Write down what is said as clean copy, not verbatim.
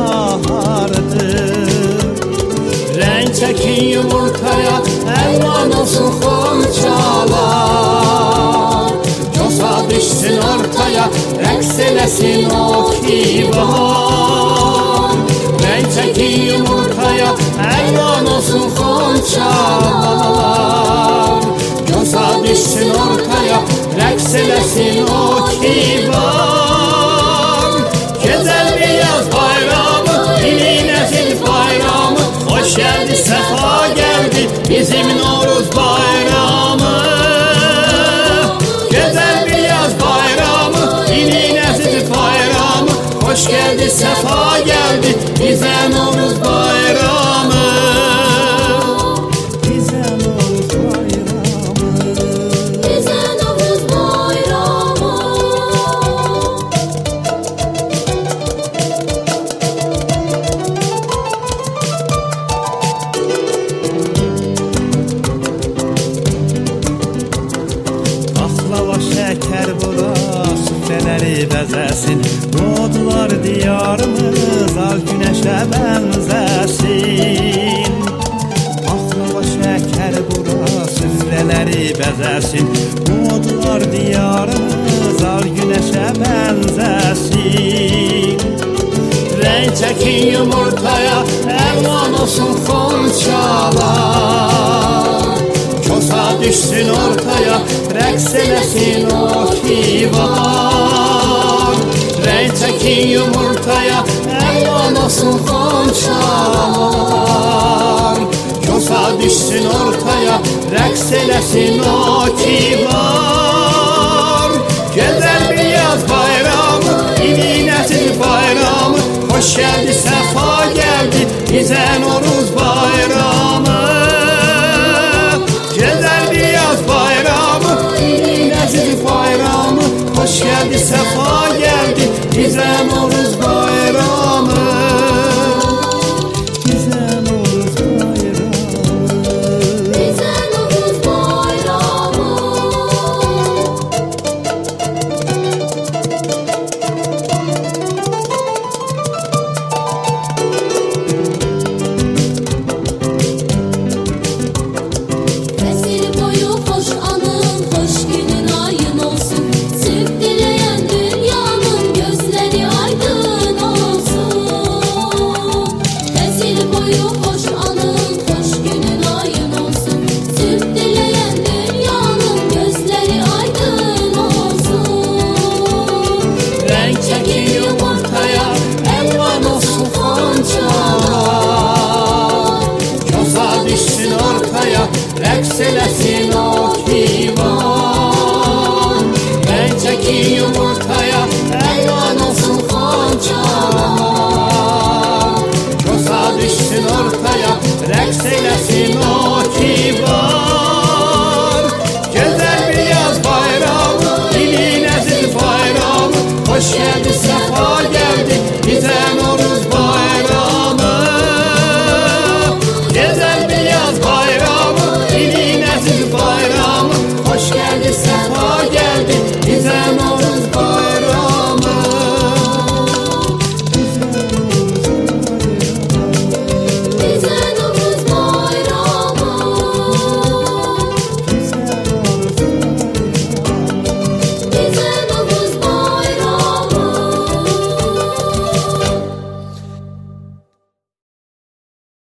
bahardır. Renk çekin yumurtaya, elvan olsun xonçalar. Cosa düşsün ortaya, rəqs eləsin o ki var. Renk çekin yumurtaya, elvan olsun xonçalar. Cosa düşsün ortaya, rəqs eləsin o ki var. Güzel bir yaz bayramı, ilin əzil bayramı. Hoş geldi, sefa geldi bizim Novruz bayramı. Güzel bir yaz bayramı, ilin əzil bayramı. Hoş geldi, sefa geldi bize Novruz bayramı. Şeker bura, süfreleri bəzəsin. Doğdular diyarımız, al güneşe benzesin. Baklava şeker bura, süfreleri bəzəsin. Doğdular diyarımız, al güneşe benzesin. Renk çekin yumurtaya, elvan olsun xonçalar. Cosa düşsün ortaya, rəqs eləsin o ki var. Renk çekin yumurtaya, elvan olsun xonçalar. Cosa düşsün ortaya, rəqs eləsin o ki var. Güzel bir yaz bayramı, ilin əzil bayramı. Hoş geldi, sefa geldi bize Novruz bayramı. Güzel bir yaz bayramı, ilin əzil bayramı. Hoş geldi, sefa geldi bize Novruz bayramı. Bize Novruz bayramı. Bize Novruz bayramı. Rəqs eləsin o ki var. Renk çekin yumurtaya, elvan olsun xonçalar. Cosa düşsün ortaya, rəqs eləsin o ki var. Güzel bir yaz bayramı, ilin əzil bayramı. Hoş geldi, sefa geldi bize Novruz bayramı. Güzel bir yaz bayramı, ilin əzil bayramı. Hoş geldin.